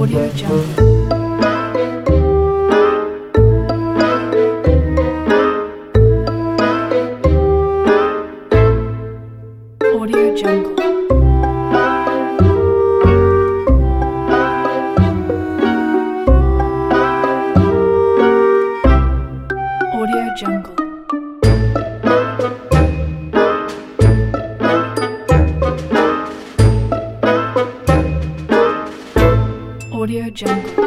Audio Jungle. Audio Jungle. Audio Jungle. Audio Jungle.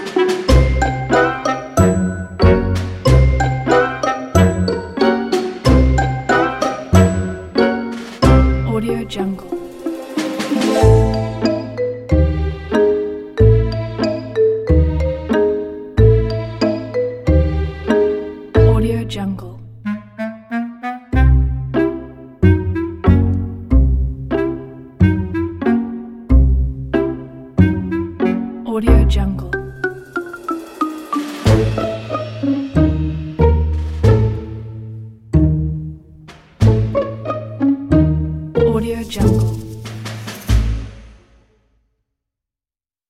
Audio Jungle. Audio Jungle. Audio Jungle. Audio Jungle.